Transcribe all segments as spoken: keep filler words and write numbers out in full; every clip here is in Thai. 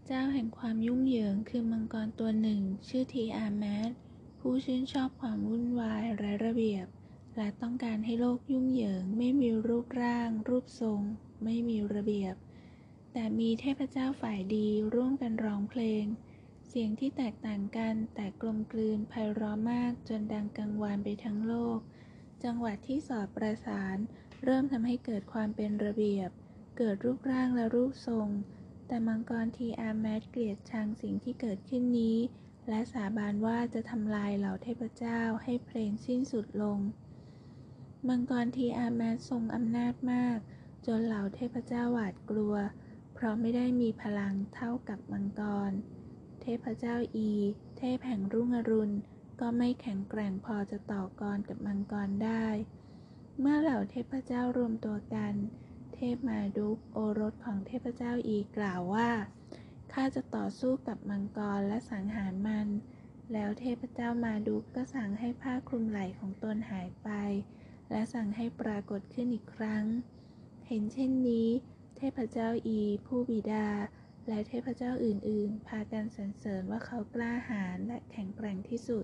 เจ้าแห่งความยุ่งเหยิงคือมังกรตัวหนึ่งชื่อทีอาร์แมสผู้ชื่นชอบความวุ่นวายไร้ระเบียบและต้องการให้โลกยุ่งเหยิงไม่มีรูปร่างรูปทรงไม่มีระเบียบแต่มีเทพเจ้าฝ่ายดีร่วมกันร้องเพลงเสียงที่แตกต่างกันแต่กลมกลืนไพเราะมากจนดังกังวานไปทั้งโลกจังหวะที่สอดประสานเริ่มทำให้เกิดความเป็นระเบียบเกิดรูปร่างและรูปทรงแต่มังกรทีอาร์แมสเกลียดชังสิ่งที่เกิดขึ้นนี้และสาบานว่าจะทำลายเหล่าเทพเจ้าให้เพลงสิ้นสุดลงมังกรทีอาร์แมสทรงอำนาจมากจนเหล่าเทพเจ้าหวาดกลัวเพราะไม่ได้มีพลังเท่ากับมังกรเทพเจ้าอีเทพแห่งรุ่งอรุณก็ไม่แข็งแกร่งพอจะต่อกรกับมังกรได้เมื่อเหล่าเทพเจ้ารวมตัวกันเทพมาดุกโอรสของเทพเจ้าอีกล่าวว่าข้าจะต่อสู้กับมังกรและสังหารมันแล้วเทพเจ้ามาดุกก็สั่งให้ผ้าคลุมไหล่ของตนหายไปและสั่งให้ปรากฏขึ้นอีกครั้งเห็นเช่นนี้เทพเจ้าอีผู้บิดาและเทพเจ้าอื่นๆพากันสรรเสริญว่าเขากล้าหาญและแข็งแกร่งที่สุด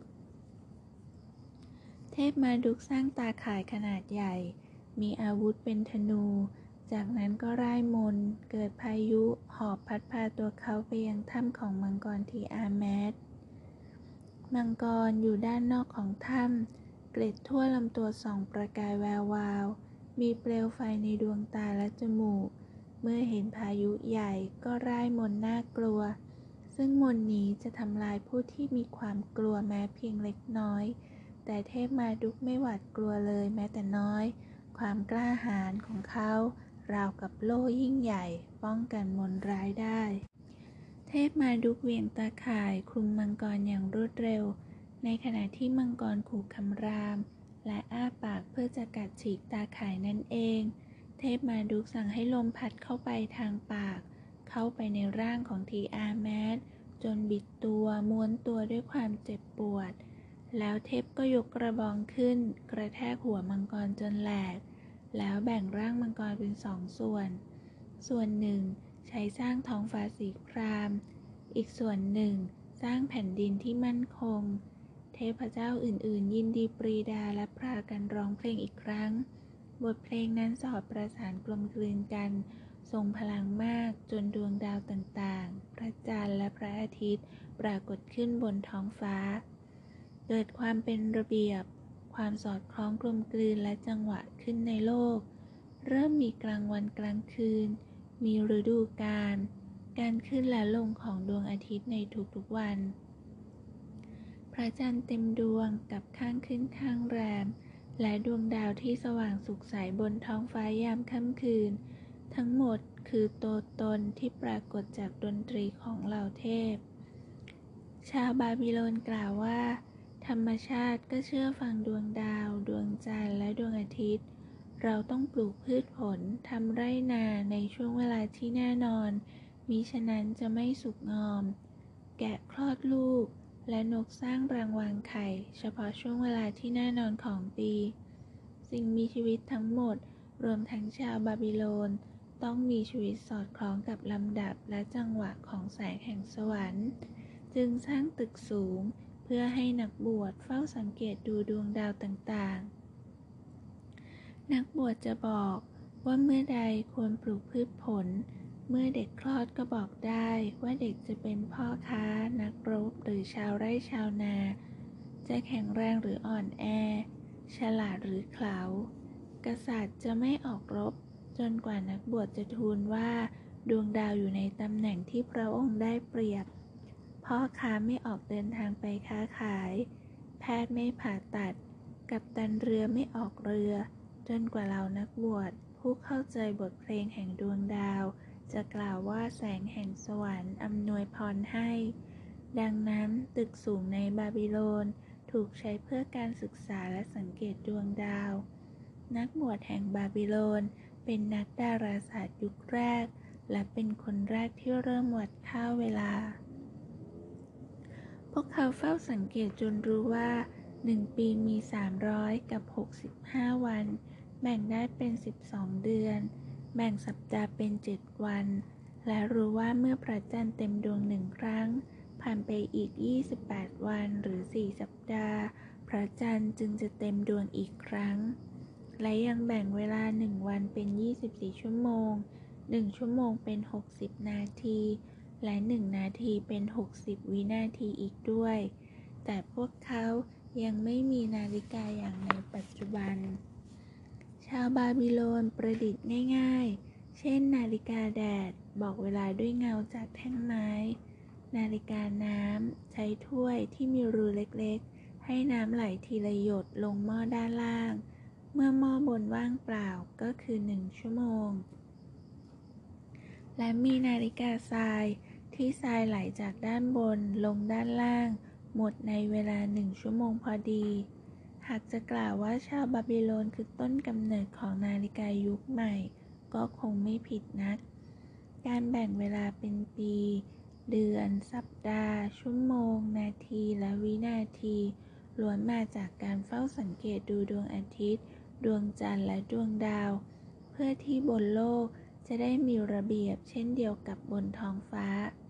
เทพมาดุกสร้างตาข่ายขนาดใหญ่มีอาวุธเป็นธนูจากนั้นก็ร่ายมนต์เกิดพายุหอบพัดพาตัวเขาไปยังถ้ำของมังกรทีอาร์แมสมังกรอยู่ด้านนอกของถ้ำเกล็ดทั่วลำตัวส่องประกายแวววาวมีเปลวไฟในดวงตาและจมูกเมื่อเห็นพายุใหญ่ก็ร่ายมนต์น่ากลัวซึ่งมนต์นี้จะทำลายผู้ที่มีความกลัวแม้เพียงเล็กน้อยแต่เทพมาดุกไม่หวาดกลัวเลยแม้แต่น้อยความกล้าหาญของเขาราวกับโล่ยิ่งใหญ่ป้องกันมนต์ร้ายได้เทพมาดุกเหวี่ยงตาข่ายคลุมมังกรอย่างรวดเร็วในขณะที่มังกรขู่คำรามและอ้าปากเพื่อจะกัดฉีกตาข่ายนั่นเองเทพมาดุกสั่งให้ลมพัดเข้าไปทางปากเข้าไปในร่างของทีอาร์แมสจนบิดตัวม้วนตัวด้วยความเจ็บปวดแล้วเทพก็ยกกระบองขึ้นกระแทกหัวมังกรจนแหลกแล้วแบ่งร่างมังกรเป็นสองส่วนส่วนหนึ่งใช้สร้างท้องฟ้าสีครามอีกส่วนหนึ่งสร้างแผ่นดินที่มั่นคงเทพเจ้าอื่นๆยินดีปรีดาและพากันร้องเพลงอีกครั้งบทเพลงนั้นสอดประสานกลมกลืนกันทรงพลังมากจนดวงดาวต่างๆพระจันทร์และพระอาทิตย์ปรากฏขึ้นบนท้องฟ้าเกิดความเป็นระเบียบความสอดคล้องกลมกลืนและจังหวะขึ้นในโลกเริ่มมีกลางวันกลางคืนมีฤดูกาลการขึ้นและลงของดวงอาทิตย์ในทุกๆวันพระจันทร์เต็มดวงกับข้างขึ้นข้างแรมและดวงดาวที่สว่างสุขใสบนท้องฟ้ายามค่ำคืนทั้งหมดคือตัวตนที่ปรากฏจากดนตรีของเหล่าเทพชาวบาบิโลนกล่าวว่าธรรมชาติก็เชื่อฟังดวงดาวดวงจันทร์และดวงอาทิตย์เราต้องปลูกพืชผลทำไร่นาในช่วงเวลาที่แน่นอนมิฉะนั้นจะไม่สุกงอมแกะคลอดลูกและนกสร้างรังวางไข่เฉพาะช่วงเวลาที่แน่นอนของปีสิ่งมีชีวิตทั้งหมดรวมทั้งชาวบาบิโลนต้องมีชีวิตสอดคล้องกับลำดับและจังหวะของแสงแห่งสวรรค์จึงสร้างตึกสูงเพื่อให้นักบวชเฝ้าสังเกตดูดวงดาวต่างๆนักบวชจะบอกว่าเมื่อใดควรปลูกพืชผลเมื่อเด็กคลอดก็บอกได้ว่าเด็กจะเป็นพ่อค้านักรบหรือชาวไร่ชาวนาจะแข็งแรงหรืออ่อนแอฉลาดหรือเขลากษัตริย์จะไม่ออกรบจนกว่านักบวชจะทูลว่าดวงดาวอยู่ในตำแหน่งที่พระองค์ได้เปรียบพ่อค้าไม่ออกเดินทางไปค้าขายแพทย์ไม่ผ่าตัดกัปตันเรือไม่ออกเรือจนกว่าเหล่านักบวชผู้เข้าใจบทเพลงแห่งดวงดาวจะกล่าวว่าแสงแห่งสวรรค์อำนวยพรให้ดังนั้นตึกสูงในบาบิโลนถูกใช้เพื่อการศึกษาและสังเกตดวงดาวนักบวชแห่งบาบิโลนเป็นนักดาราศาสตร์ยุคแรกและเป็นคนแรกที่เริ่มวัดค่าเวลาพวกเขาเฝ้าสังเกตจนรู้ว่าหนึ่งปีมีสามร้อยกับหกสิบห้าวันแบ่งได้เป็นสิบสองเดือนแบ่งสัปดาห์เป็นเจ็ดวันและรู้ว่าเมื่อพระจันทร์เต็มดวงหนึ่งครั้งผ่านไปอีกยี่สิบแปดวันหรือสี่สัปดาห์พระจันทร์จึงจะเต็มดวงอีกครั้งและยังแบ่งเวลาหนึ่งวันเป็นยี่สิบสี่ชั่วโมงหนึ่งชั่วโมงเป็นหกสิบนาทีและหนึ่งนาทีเป็นหกสิบวินาทีอีกด้วยแต่พวกเขายังไม่มีนาฬิกาอย่างในปัจจุบันชาวบาบิโลนประดิษฐ์ง่ายๆเช่นนาฬิกาแดดบอกเวลาด้วยเงาจากแท่งไม้นาฬิกาน้ำใช้ถ้วยที่มีรูเล็กๆให้น้ำไหลทีละหยดลงหม้อด้านล่างเมื่อหม้อบนว่างเปล่าก็คือหนึ่งชั่วโมงและมีนาฬิกาทรายที่ทรายไหลจากด้านบนลงด้านล่างหมดในเวลาหนึ่งชั่วโมงพอดีหากจะกล่าวว่าชาวบาบิโลนคือต้นกำเนิดของนาฬิกายุคใหม่ก็คงไม่ผิดนักการแบ่งเวลาเป็นปีเดือนสัปดาห์ชั่วโมงนาทีและวินาทีล้วนมาจากการเฝ้าสังเกตดูดวงอาทิตย์ดวงจันทร์และดวงดาวเพื่อที่บนโลกจะได้มีระเบียบเช่นเดียวกับบนท้องฟ้า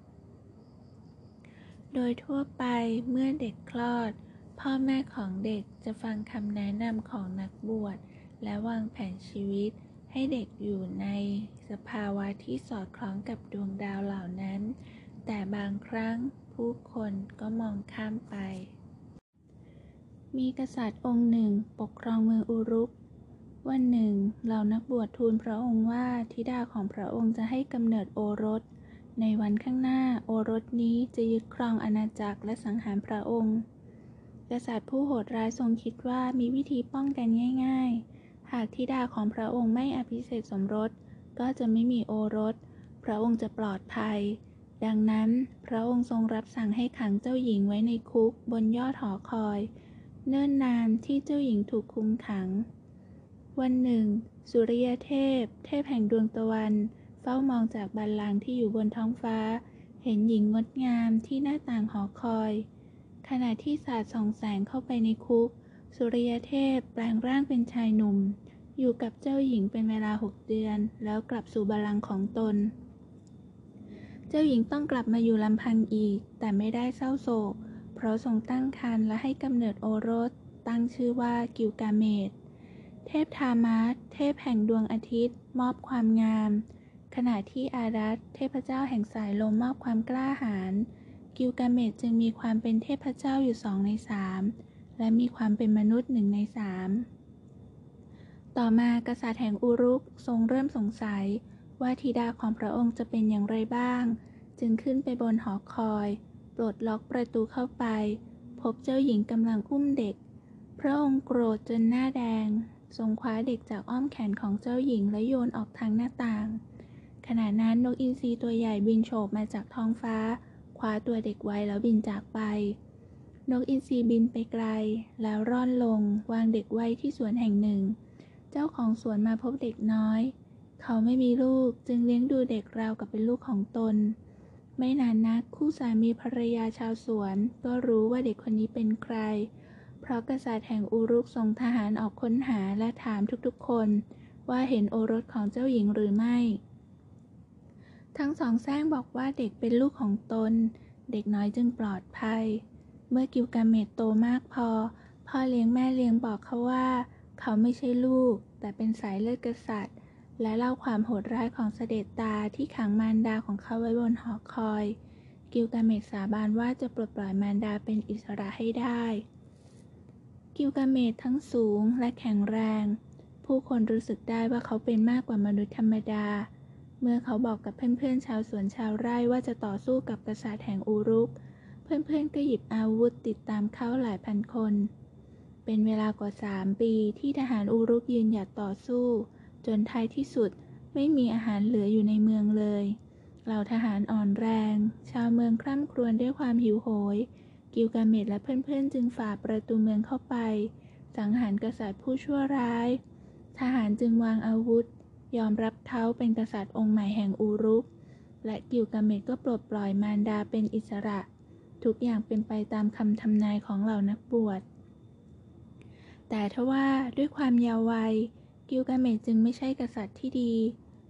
โดยทั่วไปเมื่อเด็กคลอดพ่อแม่ของเด็กจะฟังคำแนะนำของนักบวชและวางแผนชีวิตให้เด็กอยู่ในสภาวะที่สอดคล้องกับดวงดาวเหล่านั้นแต่บางครั้งผู้คนก็มองข้ามไปมีกษัตริย์องค์หนึ่งปกครองเมืองอุรุกวันหนึ่งเหล่านักบวชทูลพระองค์ว่าธิดาของพระองค์จะให้กำเนิดโอรสในวันข้างหน้าโอรสนี้จะยึดครองอาณาจักรและสังหารพระองค์กษัตริย์ผู้โหดร้ายทรงคิดว่ามีวิธีป้องกันง่ายๆหากธิดาของพระองค์ไม่อภิเษกสมรสก็จะไม่มีโอรสพระองค์จะปลอดภัยดังนั้นพระองค์ทรงรับสั่งให้ขังเจ้าหญิงไว้ในคุกบนยอดหอคอยเนิ่นนานที่เจ้าหญิงถูกคุมขังวันหนึ่งสุริยเทพเทพแห่งดวงตะวันเฝ้ามองจากบัลลังก์ที่อยู่บนท้องฟ้าเห็นหญิงงดงามที่หน้าต่างหอคอยขณะที่สาดส่องแสงเข้าไปในคุกสุริยเทพแปลงร่างเป็นชายหนุ่มอยู่กับเจ้าหญิงเป็นเวลาหกเดือนแล้วกลับสู่บัลลังก์ของตนเจ้าหญิงต้องกลับมาอยู่ลำพังอีกแต่ไม่ได้เศร้าโศกเพราะทรงตั้งครรภ์และให้กำเนิดโอรสตั้งชื่อว่ากิลกาเมชเทพทามาสเทพแห่งดวงอาทิตย์มอบความงามขณะที่อารัสเทพเจ้าแห่งสายลมมอบความกล้าหาญกิลกาเมชจึงมีความเป็นเทพเจ้าอยู่สองในสามและมีความเป็นมนุษย์หนึ่งในสามต่อมากษัตริย์แห่งอุรุกทรงเริ่มสงสัยว่าธิดาของพระองค์จะเป็นอย่างไรบ้างจึงขึ้นไปบนหอคอยปลดล็อกประตูเข้าไปพบเจ้าหญิงกำลังอุ้มเด็กพระองค์โกรธจนหน้าแดงทรงคว้าเด็กจากอ้อมแขนของเจ้าหญิงและโยนออกทางหน้าต่างขณะนั้นนกอินทรีตัวใหญ่บินโฉบมาจากท้องฟ้าคว้าตัวเด็กไว้แล้วบินจากไปนกอินทรีบินไปไกลแล้วร่อนลงวางเด็กไว้ที่สวนแห่งหนึ่งเจ้าของสวนมาพบเด็กน้อยเขาไม่มีลูกจึงเลี้ยงดูเด็กราวกับเป็นลูกของตนไม่นานนักคู่สามีภรรยาชาวสวนก็รู้ว่าเด็กคนนี้เป็นใครเพราะกษัตริย์แห่งอุรุกส่งทหารออกค้นหาและถามทุกๆคนว่าเห็นโอรสของเจ้าหญิงหรือไม่ทั้งสองแซงบอกว่าเด็กเป็นลูกของตนเด็กน้อยจึงปลอดภัยเมื่อกิลกาเมชโตมากพอพ่อเลี้ยงแม่เลี้ยงบอกเขาว่าเขาไม่ใช่ลูกแต่เป็นสายเลือดกษัตริย์และเล่าความโหดร้ายของเสด็จตาที่ขังมารดาของเขาไว้บนหอคอยกิลกาเมชสาบานว่าจะปลดปล่อยมารดาเป็นอิสระให้ได้กิลกาเมชทั้งสูงและแข็งแรงผู้คนรู้สึกได้ว่าเขาเป็นมากกว่ามนุษย์ธรรมดาเมื่อเขาบอกกับเพื่อนๆชาวสวนชาวไร่ว่าจะต่อสู้กับกษัตริย์แห่งอุรุกเพื่อนๆก็หยิบอาวุธติดตามเขาหลายพันคนเป็นเวลากว่าสามปีที่ทหารอุรุกยืนหยัดต่อสู้จนท้ายที่สุดไม่มีอาหารเหลืออยู่ในเมืองเลยเหล่าทหารอ่อนแรงชาวเมืองคร่ำครวญด้วยความหิวโหยกิลกาเมชและเพื่อนๆจึงฝ่าประตูเมืองเข้าไปสังหารกษัตริย์ผู้ชั่วร้ายทหารจึงวางอาวุธยอมรับเขาเป็นกษัตริย์องค์ใหม่แห่งอุรุกและกิลกาเมชก็ปลดปล่อยมารดาเป็นอิสระทุกอย่างเป็นไปตามคำทำนายของเหล่านักบวชแต่ทว่าด้วยความเยาว์วัยกิลกาเมชจึงไม่ใช่กษัตริย์ที่ดี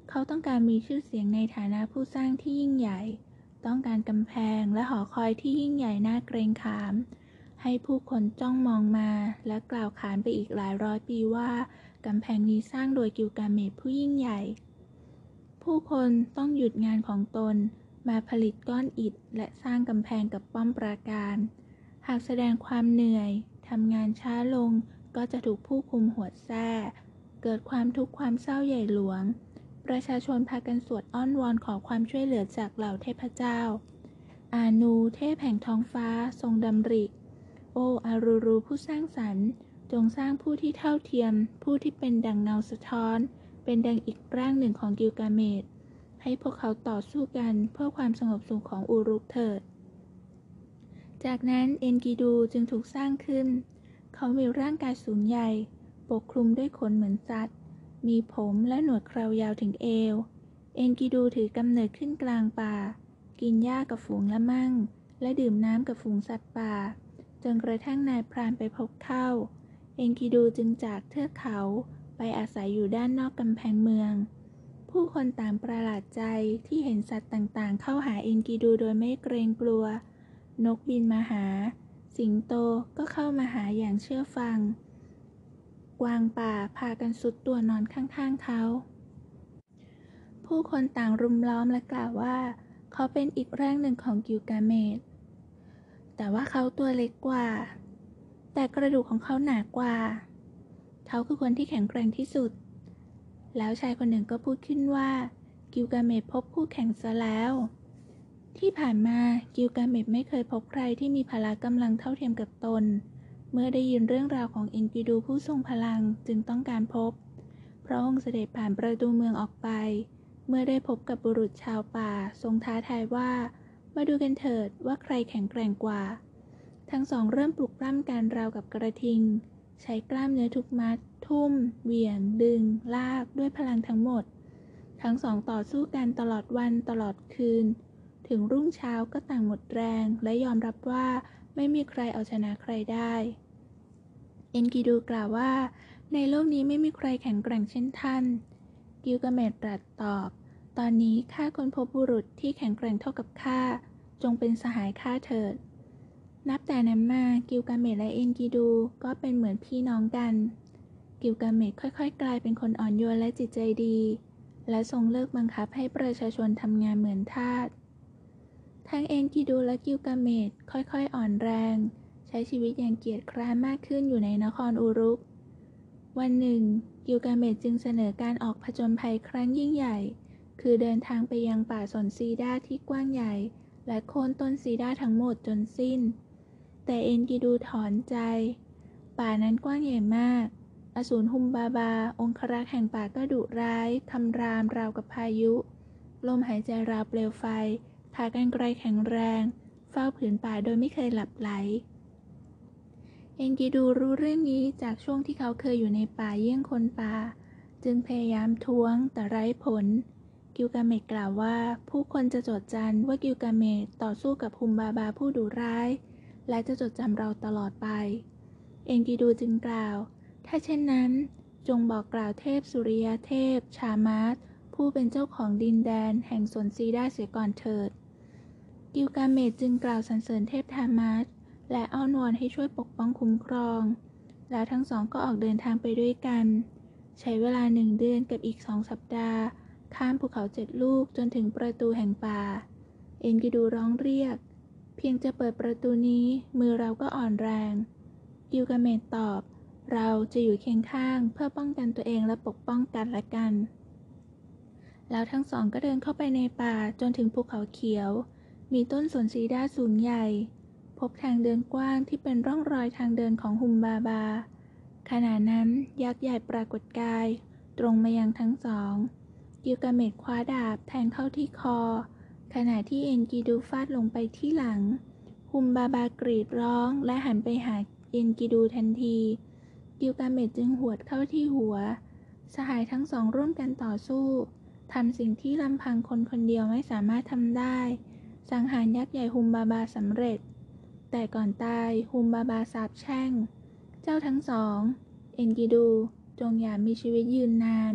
เขาต้องการมีชื่อเสียงในฐานะผู้สร้างที่ยิ่งใหญ่ต้องการกำแพงและหอคอยที่ยิ่งใหญ่น่าเกรงขามให้ผู้คนจ้องมองมาและกล่าวขานไปอีกหลายร้อยปีว่ากำแพงนี้สร้างโดยกิลกาเมชผู้ยิ่งใหญ่ผู้คนต้องหยุดงานของตนมาผลิตก้อนอิฐและสร้างกำแพงกับป้อมปราการหากแสดงความเหนื่อยทำงานช้าลงก็จะถูกผู้คุมหัวแส้เกิดความทุกข์ความเศร้าใหญ่หลวงประชาชนพากันสวดอ้อนวอนขอความช่วยเหลือจากเหล่าเทพเจ้าอานูเทพแห่งท้องฟ้าทรงดำริโออารูรูผู้สร้างสรรค์จงสร้างผู้ที่เท่าเทียมผู้ที่เป็นดังเงาสะท้อนเป็นดังอีกร่างหนึ่งของกิลกาเมชให้พวกเขาต่อสู้กันเพื่อความสงบสุขของอูรุกเถิดจากนั้นเอ็นกิดูจึงถูกสร้างขึ้นเขามีร่างกายสูงใหญ่ปกคลุมด้วยขนเหมือนสัตว์มีผมและหนวดเครายาวถึงเอวเอ็นกิดูถือกำเนิดขึ้นกลางป่ากินหญ้ากับฝูงละมั่งและดื่มน้ำกับฝูงสัตว์ป่าจนกระทั่งนายพรานไปพบเข้าเอ็นกิดูจึงจากเทือกเขาไปอาศัยอยู่ด้านนอกกำแพงเมืองผู้คนต่างประหลาดใจที่เห็นสัตว์ต่างๆเข้าหาเอ็นกิดูโดยไม่เกรงกลัวนกบินมาหาสิงโตก็เข้ามาหาอย่างเชื่อฟังกวางป่าพากันสุดตัวนอนข้างๆเขาผู้คนต่างรุมล้อมและกล่าวว่าเขาเป็นอีกร่างหนึ่งของกิลกาเมชแต่ว่าเขาตัวเล็กกว่าแต่กระดูกของเขาหนากว่าเขาคือคนที่แข็งแกร่งที่สุดแล้วชายคนหนึ่งก็พูดขึ้นว่ากิลกาเมชพบคู่แข่งซะแล้วที่ผ่านมากิลกาเมชไม่เคยพบใครที่มีพละกำลังเท่าเทียมกับตนเมื่อได้ยินเรื่องราวของเอ็นกิดูผู้ทรงพลังจึงต้องการพบพระองค์เสด็จผ่านประตูเมืองออกไปเมื่อได้พบกับบุรุษชาวป่าทรงท้าทายว่ามาดูกันเถิดว่าใครแข็งแกร่งกว่าทั้งสองเริ่มปลุกปล้ำกันราวกับกระทิงใช้กล้ามเนื้อทุกมัดทุ่มเหวี่ยงดึงลากด้วยพลังทั้งหมดทั้งสองต่อสู้กันตลอดวันตลอดคืนถึงรุ่งเช้าก็ต่างหมดแรงและยอมรับว่าไม่มีใครเอาชนะใครได้เอ็นกิดูกล่าวว่าในโลกนี้ไม่มีใครแข็งแกร่งเช่นท่านกิลกาเมชตรัสตอบตอนนี้ข้าค้นพบบุรุษที่แข็งแกร่งเท่ากับข้าจงเป็นสหายข้าเถิดนับแต่นั้นมากิลกาเมชและเอ็นกิดูก็เป็นเหมือนพี่น้องกันกิลกาเมชค่อยๆกลายเป็นคนอ่อนโยนและจิตใจดีและทรงเลิกบังคับให้ประชาชนทำงานเหมือนทาสทั้งเอ็นกิดูและกิลกาเมชค่อยๆอ่อนแรงใช้ชีวิตอย่างเกียจคร้านมากขึ้นอยู่ในนครอูรุกวันหนึ่งกิลกาเมชจึงเสนอการออกผจญภัยครั้งยิ่งใหญ่คือเดินทางไปยังป่าสนซีดาที่กว้างใหญ่และโค่นต้นซีดาทั้งหมดจนสิ้นแต่เอ็นกิดูถอนใจป่านั้นกว้างใหญ่มากอสูรฮุมบาบาองครักษ์แห่งป่าก็ดุร้ายคำรามราวกับพายุลมหายใจราวเปลวไฟขากรรไกรแข็งแรงเฝ้าผืนป่าโดยไม่เคยหลับไหลเอ็นกิดูรู้เรื่องนี้จากช่วงที่เขาเคยอยู่ในป่าเยี่ยงคนป่าจึงพยายามท้วงแต่ไร้ผลกิลกาเมชกล่าวว่าผู้คนจะจดจำว่ากิลกาเมชต่อสู้กับฮุมบาบาผู้ดุร้ายและจะจดจำเราตลอดไปเอ็นกิดูจึงกล่าวถ้าเช่นนั้นจงบอกกล่าวเทพสุริยเทพชามาสผู้เป็นเจ้าของดินแดนแห่งสวนซีดาเสียก่อนเถิดกิลกาเมชจึงกล่าวสรรเสริญเทพทามาสและอ้อนวอนให้ช่วยปกป้องคุ้มครองแล้วทั้งสองก็ออกเดินทางไปด้วยกันใช้เวลาหนึ่งเดือนกับอีกสองสัปดาห์ข้ามภูเขาเจ็ดลูกจนถึงประตูแห่งป่าเอ็นกิดูร้องเรียกเพียงจะเปิดประตูนี้มือเราก็อ่อนแรงกิลกาเมชตอบเราจะอยู่เคียงข้างเพื่อป้องกันตัวเองและปกป้องกันและกันแล้วทั้งสองก็เดินเข้าไปในป่าจนถึงภูเขาเขียวมีต้นสนซีดาสูงใหญ่พบทางเดินกว้างที่เป็นร่องรอยทางเดินของฮุมบาบาขณะนั้นยักษ์ใหญ่ปรากฏกายตรงมายังทั้งสองกิลกาเมชคว้าดาบแทงเข้าที่คอขณะที่เอ็นกิดูฟาดลงไปที่หลังฮุมบาบากรีดร้องและหันไปหาเอ็นกิดูทันทีกิลกาเมชจึงหวดเข้าที่หัวสหายทั้งสองร่วมกันต่อสู้ทำสิ่งที่ลำพังคนคนเดียวไม่สามารถทำได้สังหารยักษ์ใหญ่ฮุมบาบาสำเร็จแต่ก่อนตายฮุมบาบาสาปแช่งเจ้าทั้งสองเอ็นกิดูจงอย่ามีชีวิตยืนนาน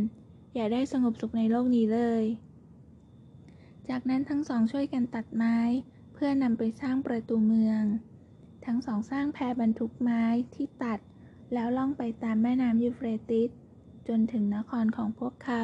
อย่าได้สงบสุขในโลกนี้เลยจากนั้นทั้งสองช่วยกันตัดไม้เพื่อนำไปสร้างประตูเมืองทั้งสองสร้างแพบรรทุกไม้ที่ตัดแล้วล่องไปตามแม่น้ำยูเฟรติสจนถึงนครของพวกเขา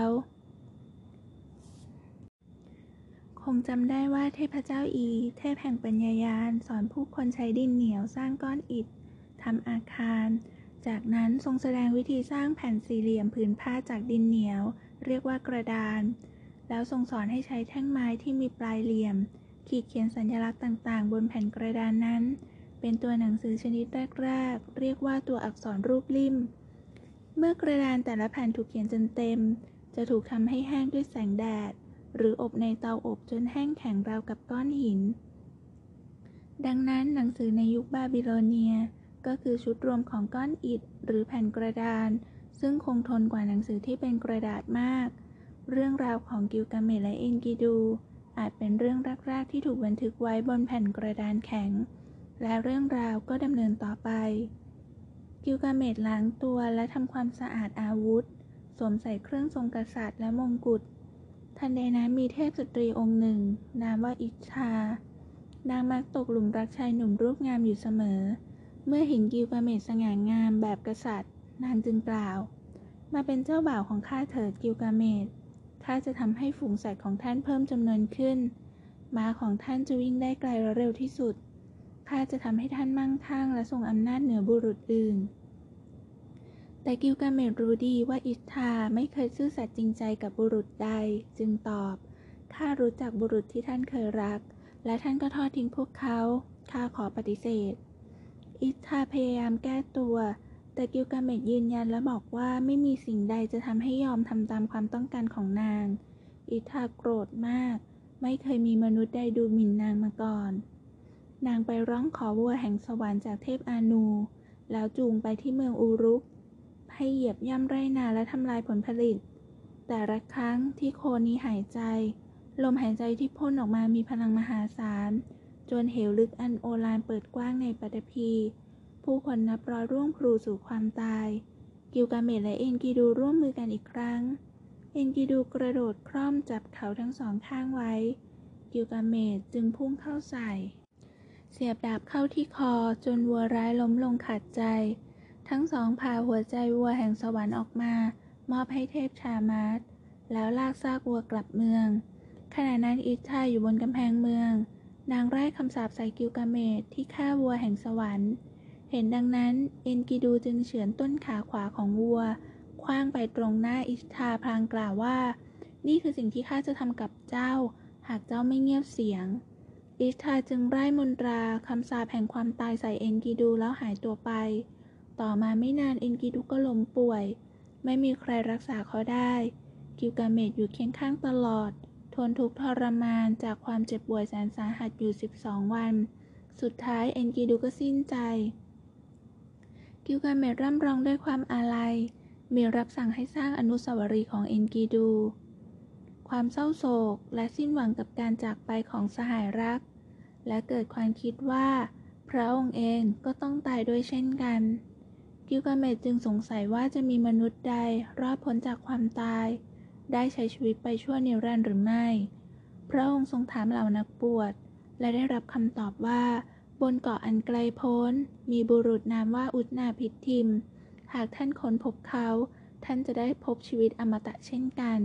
คงจำได้ว่าเทพเจ้าอีเทพแห่งปัญญายาณสอนผู้คนใช้ดินเหนียวสร้างก้อนอิฐทำอาคารจากนั้นทรงแสดงวิธีสร้างแผ่นสี่เหลี่ยมผืนผ้าจากดินเหนียวเรียกว่ากระดานแล้วทรงสอนให้ใช้แท่งไม้ที่มีปลายเหลี่ยมขีดเขียนสัญลักษณ์ต่างๆบนแผ่นกระดานนั้นเป็นตัวหนังสือชนิดแรกๆเรียกว่าตัวอักษรรูปลิ่มเมื่อกระดานแต่ละแผ่นถูกเขียนจนเต็มจะถูกทำให้แห้งด้วยแสงแดดหรืออบในเตาอบจนแห้งแข็งราวกับก้อนหินดังนั้นหนังสือในยุคบาบิโลเนียก็คือชุดรวมของก้อนอิฐหรือแผ่นกระดานซึ่งคงทนกว่าหนังสือที่เป็นกระดาษมากเรื่องราวของกิลกาเมชและเอ็นกิดูอาจเป็นเรื่องแรกๆที่ถูกบันทึกไว้บนแผ่นกระดานแข็งและเรื่องราวก็ดำเนินต่อไปกิลกาเมชล้างตัวและทำความสะอาดอาวุธสวมใส่เครื่องทรงกษัตริย์และมงกุฎทันใดนั้นมีเทพสตรีองค์หนึ่งนามว่าอิชทานางมักตกหลุมรักชายหนุ่มรูปงามอยู่เสมอเมื่อเห็นกิลกาเมชสง่างามแบบกษัตริย์นางจึงกล่าวมาเป็นเจ้าบ่าวของข้าเถิดกิลกาเมชข้าจะทำให้ฝูงสัตว์ของท่านเพิ่มจำนวนขึ้นม้าของท่านจะวิ่งได้ไกลและเร็วที่สุดข้าจะทำให้ท่านมั่งคั่งและทรงอำนาจเหนือบุรุษอื่นแต่กิลกาเมชรู้ดีว่าอิชทาไม่เคยซื่อสัตย์จริงใจกับบุรุษใดจึงตอบข้ารู้จักบุรุษที่ท่านเคยรักและท่านก็ทอดทิ้งพวกเขาข้าขอปฏิเสธอิชทาพยายามแก้ตัวแต่กิลกาเมชยืนยันและบอกว่าไม่มีสิ่งใดจะทำให้ยอมทำตามความต้องการของนางอิชทาโกรธมากไม่เคยมีมนุษย์ใดดูหมิ่นนางมาก่อนนางไปร้องขอวัวแห่งสวรรค์จากเทพอานูแล้วจูงไปที่เมืองอูรุกให้เหยียบย่ำไรนาและทำลายผลผลิตแต่ละครั้งที่โคนี้หายใจลมหายใจที่พ่นออกมามีพลังมหาศาลจนเหวลึกอันโอฬารเปิดกว้างในปฐพีผู้คนนับร้อยร่วงพลูสู่ความตายกิลกาเมชและเอ็นกิดูร่วมมือกันอีกครั้งเอ็นกิดูกระโดดคร่อมจับเขาทั้งสองข้างไว้กิลกาเมชจึงพุ่งเข้าใส่เสียบดาบเข้าที่คอจนวัวร้ายล้มลงขาดใจทั้งสองผ่าหัวใจวัวแห่งสวรรค์ออกมามอบให้เทพชามาสแล้วลากซากวัวกลับเมืองขณะนั้นอิชทาอยู่บนกำแพงเมืองนางไร้คำสาปใส่กิลกาเมชที่ฆ่าวัวแห่งสวรรค์เห็นดังนั้นเอ็นกิดูจึงเฉือนต้นขาขวาของวัวขว้างไปตรงหน้าอิชทาพลางกล่าวว่านี่คือสิ่งที่ข้าจะทำกับเจ้าหากเจ้าไม่เงียบเสียงอิชทาจึงไร้มนตราคำสาปแห่งความตายใส่เอ็นกิดูแล้วหายตัวไปต่อมาไม่นานเอ็นกิดูก็ล้มป่วยไม่มีใครรักษาเขาได้กิลกาเมชอยู่เคียงข้างตลอดทนทุกข์ทรมานจากความเจ็บป่วยแสนสาหัสอยู่สิบสองวันสุดท้ายเอ็นกิดูก็สิ้นใจกิลกาเมชร่ำร้องด้วยความอาลัยมีรับสั่งให้สร้างอนุสาวรีย์ของเอ็นกิดูความเศร้าโศกและสิ้นหวังกับการจากไปของสหายรักและเกิดความคิดว่าพระองค์เองก็ต้องตายด้วยเช่นกันกิลกาเมชจึงสงสัยว่าจะมีมนุษย์ใดรอดพ้นจากความตายได้ใช้ชีวิตไปชั่วนิรันดร์หรือไม่พระองค์ทรงถามเหล่านักบวชและได้รับคำตอบว่าบนเกาะอันไกลโพ้นมีบุรุษนามว่าอุทนาพิทิมหากท่านค้นพบเขาท่านจะได้พบชีวิตอมตะเช่นกัน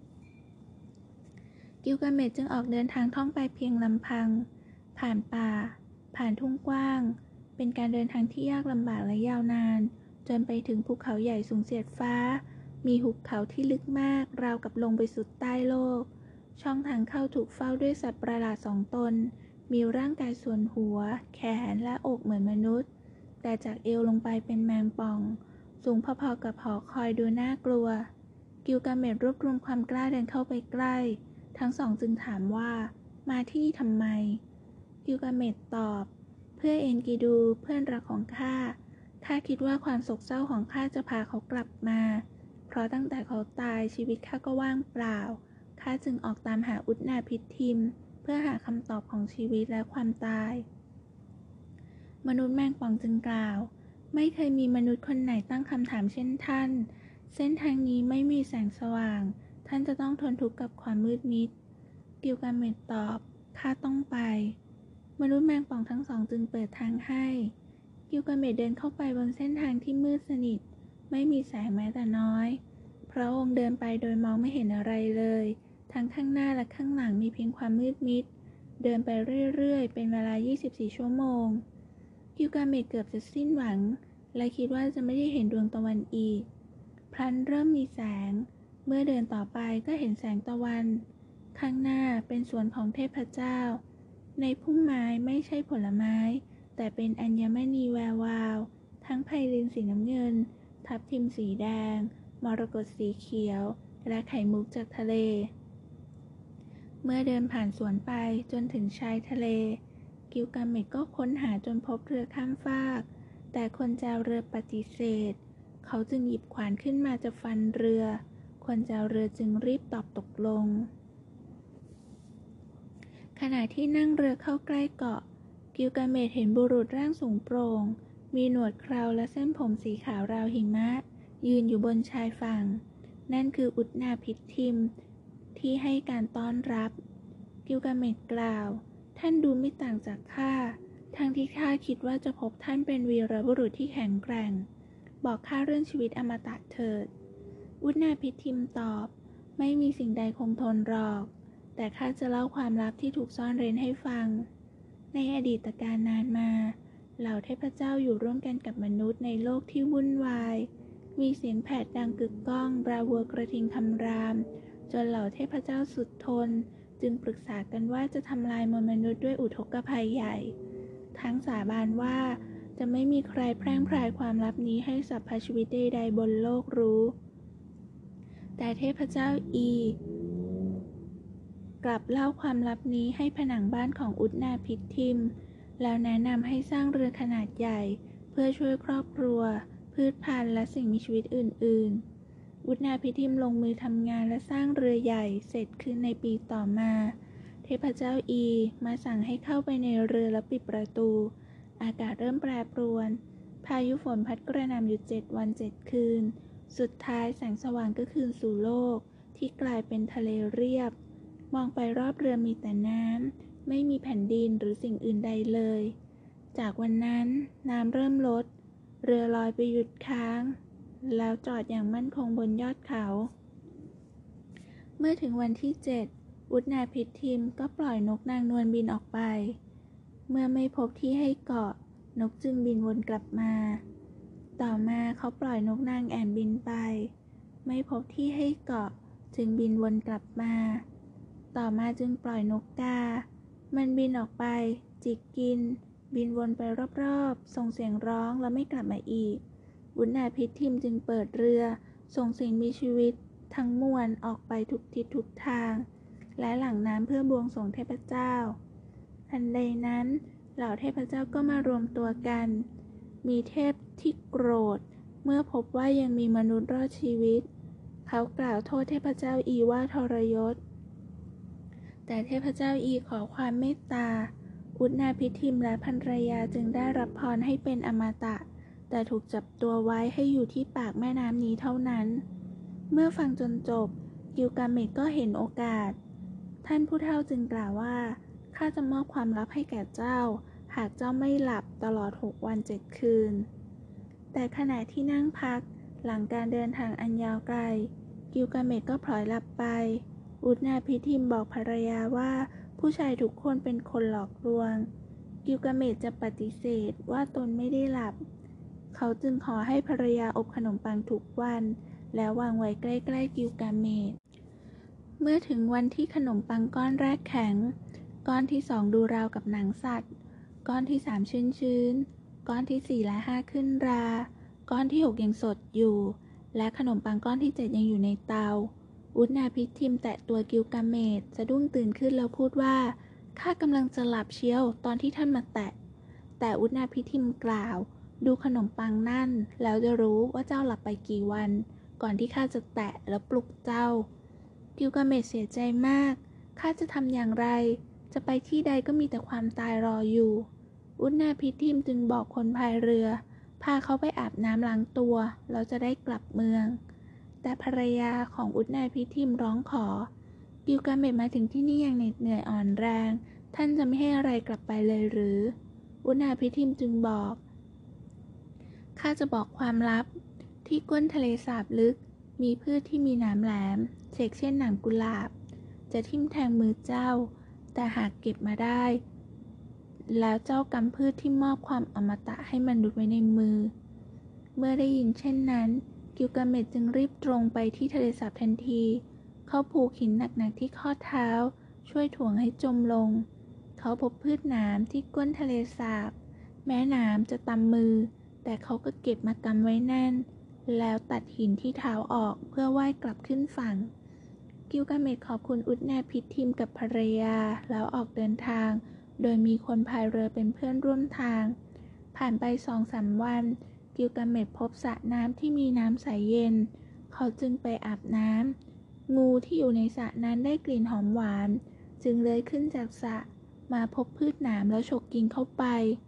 กิลกาเมชจึงออกเดินทางท่องไปเพียงลำพังผ่านป่าผ่านทุ่งกว้างเป็นการเดินทางที่ยากลำบากและยาวนานจนไปถึงภูเขาใหญ่สูงเสียดฟ้ามีหุบเขาที่ลึกมากราวกับลงไปสุดใต้โลกช่องทางเข้าถูกเฝ้าด้วยสัตว์ประหลาดสองตนมีร่างกายส่วนหัวแขนและอกเหมือนมนุษย์แต่จากเอวลงไปเป็นแมงป่องสูงพอๆกับหอคอยดูน่ากลัวกิลกาเมชรวบรวมความกล้าเดินเข้าไปใกล้ทั้งสองจึงถามว่ามาที่นี่ทำไมกิลกาเมชตอบเพื่อเอ็นกิดูเพื่อนรักของข้าข้าคิดว่าความโศกเศร้าของข้าจะพาเขากลับมาเพราะตั้งแต่เขาตายชีวิตข้าก็ว่างเปล่าข้าจึงออกตามหาอุทนาพิทิมเพื่อหาคำตอบของชีวิตและความตายมนุษย์แมงป่องจึงกล่าวไม่เคยมีมนุษย์คนไหนตั้งคำถามเช่นท่านเส้นทางนี้ไม่มีแสงสว่างท่านจะต้องทนทุกข์กับความมืดมิดกิลกาเมชตอบข้าต้องไปมนุษย์แมงป่องทั้งสองจึงเปิดทางให้กิลกาเมชเดินเข้าไปบนเส้นทางที่มืดสนิทไม่มีแสงแม้แต่น้อยพระองค์เดินไปโดยมองไม่เห็นอะไรเลยทั้งข้างหน้าและข้างหลังมีเพียงความมืดมิดเดินไปเรื่อยๆเป็นเวลายี่สิบสี่ชั่วโมงกิลกาเมชเกือบจะสิ้นหวังและคิดว่าจะไม่ได้เห็นดวงตะวันอีกพลันเริ่มมีแสงเมื่อเดินต่อไปก็เห็นแสงตะวันข้างหน้าเป็นสวนของเทพเจ้าในพุ่มไม้ไม่ใช่ผลไม้แต่เป็นอัญมณีแวววาวทั้งไพลินสีน้ำเงินทับทิมสีแดงมรกตสีเขียวและไข่มุกจากทะเลเมื่อเดินผ่านสวนไปจนถึงชายทะเลกิลกาเมชก็ค้นหาจนพบเรือข้ามฟากแต่คนเจ้าเรือปฏิเสธเขาจึงหยิบขวานขึ้นมาจะฟันเรือคนเจ้าเรือจึงรีบตอบตกลงขณะที่นั่งเรือเข้าใกล้เกาะกิลกาเมชเห็นบุรุษร่างสูงโปร่งมีหนวดเคราและเส้นผมสีขาวราวหิมะยืนอยู่บนชายฝั่งนั่นคืออุทนาพิตทิมที่ให้การต้อนรับกิลกาเมชกล่าวท่านดูไม่ต่างจากข้าทั้งที่ข้าคิดว่าจะพบท่านเป็นวีรบุรุษที่แข็งแกร่งบอกข้าเรื่องชีวิตอมตะเถิดอุทนาพิตทิมตอบไม่มีสิ่งใดคงทนหรอกแต่ข้าจะเล่าความลับที่ถูกซ่อนเร้นให้ฟังในอดีตการนานมาเหล่าเทพเจ้าอยู่ร่วมกันกับมนุษย์ในโลกที่วุ่นวายมีเสียงแผดดังกึกก้องราววัวกระทิงคำรามจนเหล่าเทพเจ้าสุดทนจึงปรึกษากันว่าจะทำลายมวลมนุษย์ด้วยอุทกภัยใหญ่ทั้งสาบานว่าจะไม่มีใครแพร่งพรายความลับนี้ให้สรรพชีวิตใดๆบนโลกรู้แต่เทพเจ้าอีกลับเล่าความลับนี้ให้ผนังบ้านของอุทนาพิตทิมแล้วแนะนำให้สร้างเรือขนาดใหญ่เพื่อช่วยครอบครัวพืชพันธุ์และสิ่งมีชีวิตอื่นๆอุทนาพิตทิมลงมือทำงานและสร้างเรือใหญ่เสร็จขึ้นในปีต่อมาเทพเจ้าอีมาสั่งให้เข้าไปในเรือและปิดประตูอากาศเริ่มแปรปรวนพายุฝนพัดกระหน่ำอยู่เจ็ดวันเจ็ดคืนสุดท้ายแสงสว่างก็คืนสู่โลกที่กลายเป็นทะเลเรียบมองไปรอบเรือมีแต่น้ำไม่มีแผ่นดินหรือสิ่งอื่นใดเลยจากวันนั้นน้ำเริ่มลดเรือลอยไปหยุดค้างแล้วจอดอย่างมั่นคงบนยอดเขาเมื่อถึงวันที่เจ็ดอุทนาพิตทิมก็ปล่อยนกนางนวลบินออกไปเมื่อไม่พบที่ให้เกาะนกจึงบินวนกลับมาต่อมาเขาปล่อยนกนางแอ่นบินไปไม่พบที่ให้เกาะจึงบินวนกลับมาต่อมาจึงปล่อยนกกามันบินออกไปจิกกินบินวนไปรอบๆส่งเสียงร้องแล้วไม่กลับมาอีกอุทนาพิตทิมจึงเปิดเรือส่งสิ่งมีชีวิตทั้งมวลออกไปทุกทิศทุกทางและหลั่งน้ำเพื่อบวงสรวงเทพเจ้าทันใดนั้นเหล่าเทพเจ้าก็มารวมตัวกันมีเทพที่โกรธเมื่อพบว่ายังมีมนุษย์รอดชีวิตเขากล่าวโทษเทพเจ้าอีว่าทรยศแต่เทพเจ้าอีขอความเมตตาอุทนาพิตทิมและภรรยาจึงได้รับพรให้เป็นอมตะแต่ถูกจับตัวไว้ให้อยู่ที่ปากแม่น้ำนี้เท่านั้นเมื่อฟังจนจบกิลกาเมชก็เห็นโอกาสท่านผู้เฒ่าจึงกล่าวว่าข้าจะมอบความลับให้แก่เจ้าหากเจ้าไม่หลับตลอดหกวันเจ็ดคืนแต่ขณะที่นั่งพักหลังการเดินทางอันยาวไกลกิลกาเมชก็พลอยหลับไปอุทนาพิตทิมบอกภรรยาว่าผู้ชายทุกคนเป็นคนหลอกลวงกิลกาเมชจะปฏิเสธว่าตนไม่ได้หลับเขาจึงขอให้ภรรยาอบขนมปังทุกวันแล้ววางไว้ใกล้ๆกิลกาเมชเมื่อถึงวันที่ขนมปังก้อนแรกแข็งก้อนที่สองดูราวกับหนังสัตว์ก้อนที่สามชื้นๆก้อนที่สี่และห้าขึ้นราก้อนที่หกยังสดอยู่และขนมปังก้อนที่เจ็ดยังอยู่ในเตาอุทนาพิตทิมแตะตัวกิลกาเมชสะดุ้งตื่นขึ้นแล้วพูดว่าข้ากำลังจะหลับเชียวตอนที่ท่านมาแตะแต่อุทนาพิตทิมกล่าวดูขนมปังนั่นแล้วจะรู้ว่าเจ้าหลับไปกี่วันก่อนที่ข้าจะแตะแล้วปลุกเจ้ากิลกาเมชเสียใจมากข้าจะทำอย่างไรจะไปที่ใดก็มีแต่ความตายรออยู่อุทนาพิตทิมจึงบอกคนพายเรือพาเขาไปอาบน้ำล้างตัวแล้วจะได้กลับเมืองแต่ภรรยาของอุทนาพิทิมร้องขอกิลกาเมชมาถึงที่นี่อย่างเหน็ดเหนื่อยอ่อนแรงท่านจะไม่ให้อะไรกลับไปเลยหรืออุทนาพิทิมจึงบอกข้าจะบอกความลับที่ก้นทะเลสาบลึกมีพืชที่มีหนามแหลมเฉกเช่นหนามกุหลาบจะทิ่มแทงมือเจ้าแต่หากเก็บมาได้แล้วเจ้ากำพืชที่มอบความอมตะให้มนุษย์ไว้ในมือเมื่อได้ยินเช่นนั้นกิลกาเมชจึงรีบตรงไปที่ทะเลสาบทันทีเขาผูกหินหนักๆที่ข้อเท้าช่วยถ่วงให้จมลงเขาพบพืชหนามที่ก้นทะเลสาบแม้หนามจะตำมือแต่เขาก็เก็บมากำไว้แน่นแล้วตัดหินที่เท้าออกเพื่อว่ายกลับขึ้นฝั่งกิลกาเมชขอบคุณอุทนาพิทิมกับภรรยาแล้วออกเดินทางโดยมีคนพายเรือเป็นเพื่อนร่วมทางผ่านไปสองสามวันกิลกาเมชพบสระน้ำที่มีน้ำใสเย็นเขาจึงไปอาบน้ำงูที่อยู่ในสระนั้นได้กลิ่นหอมหวานจึงเลื้อยขึ้นจากสระมาพบพืชหนามแล้วฉกกินเข้าไป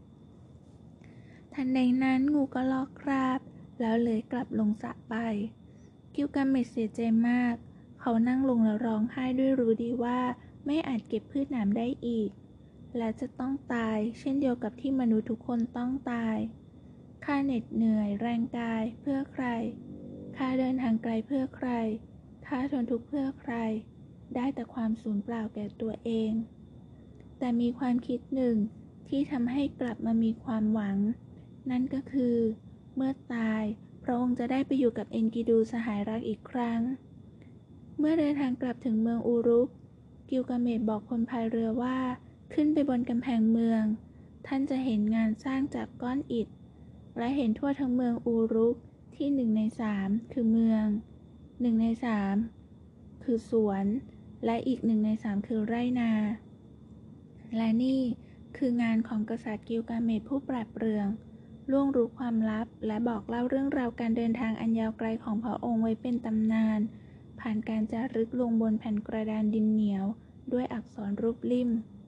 ทันใดนั้นงูก็ลอกคราบแล้วเลื้อยกลับลงสระไปกิลกาเมชเสียใจมากเขานั่งลงแล้วร้องไห้ด้วยรู้ดีว่าไม่อาจเก็บพืชหนามได้อีกและจะต้องตายเช่นเดียวกับที่มนุษย์ทุกคนต้องตายข้าเหน็ดเหนื่อยแรงกายเพื่อใครข้าเดินทางไกลเพื่อใครข้าทนทุกข์เพื่อใครได้แต่ความสูญเปล่าแก่ตัวเองแต่มีความคิดหนึ่งที่ทำให้กลับมามีความหวังนั่นก็คือเมื่อตายพระองค์จะได้ไปอยู่กับเอนกิดูสหายรักอีกครั้งเมื่อเดินทางกลับถึงเมืองอูรุกกิลกาเมชบอกคนพายเรือว่าขึ้นไปบนกำแพงเมืองท่านจะเห็นงานสร้างจากก้อนอิฐและเห็นทั่วทั้งเมืองอูรุกที่หนึ่งในสามคือเมืองหนึ่งในสามคือสวนและอีกหนึ่งในสามคือไร่นาและนี่คืองานของกษัตริย์กิลกาเมชผู้ปราดเปรื่องล่วงรู้ความลับและบอกเล่าเรื่องราวการเดินทางอันยาวไกลของพระองค์ไว้เป็นตำนานผ่านการจารึกลงบนแผ่นกระดานดินเหนียวด้วยอักษรรูปลิ่ม